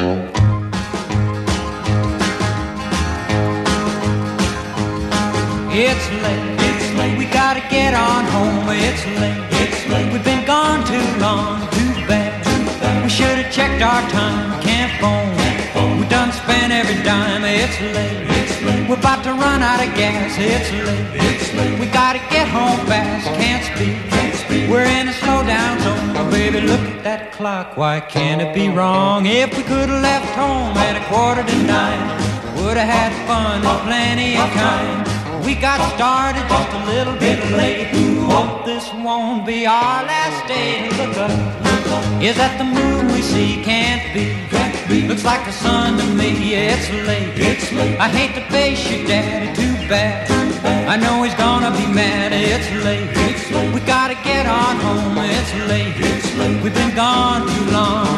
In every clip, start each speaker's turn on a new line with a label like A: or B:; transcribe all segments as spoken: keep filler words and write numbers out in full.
A: It's late, it's late, we gotta get on home. It's late, it's late, we've been gone too long. Too bad, too bad. We should've checked our time. Can't phone, Can't phone. We done spent every dime. It's late, it's late, we're about to run out of gas. It's late, it's late, we gotta get home fast. Can't speak, Can't speak. We're in a slow down zone. Oh, baby, look at that clock. Why can't it be wrong? If we could've left home at a quarter to nine, would've had fun and plenty of kind. We got started just a little bit late. Hope this won't be our last day. Look up, look up. Is that the moon we see? Can't be, can't be. Looks like the sun to me. Yeah, it's late, it's late. I hate to face your daddy, too bad, too bad. I know he's gonna be mad. It's late, it's late. We gotta get on home. It's late, it's late. We've been gone too long.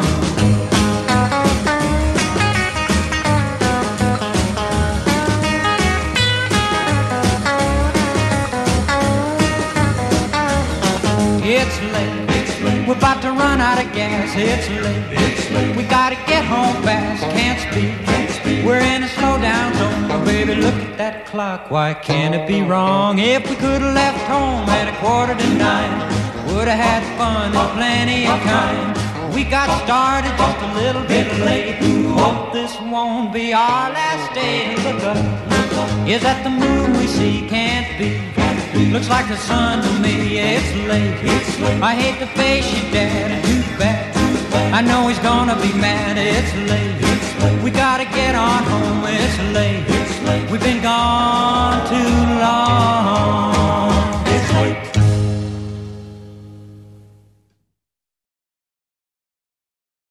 A: It's late, it's late, we're about to run out of gas. It's late, it's late, we gotta get home fast. Can't speak, can't speak. We're in a slow down zone. Oh, baby, look at that clock. Why can't it be wrong? If we could've left home at a quarter to nine, would've had fun and plenty of kind. We got started just a little bit late. Hope this won't be our last day. Look up, look up. Is that the moon we see? Can't be, can't be. Looks like the sun to me. It's late, it's late. I hate to face your daddy, too bad, too bad. I know he's gonna be mad. It's late, it's late. We gotta get on home. It's late, it's late. We've been gone too long. It's late.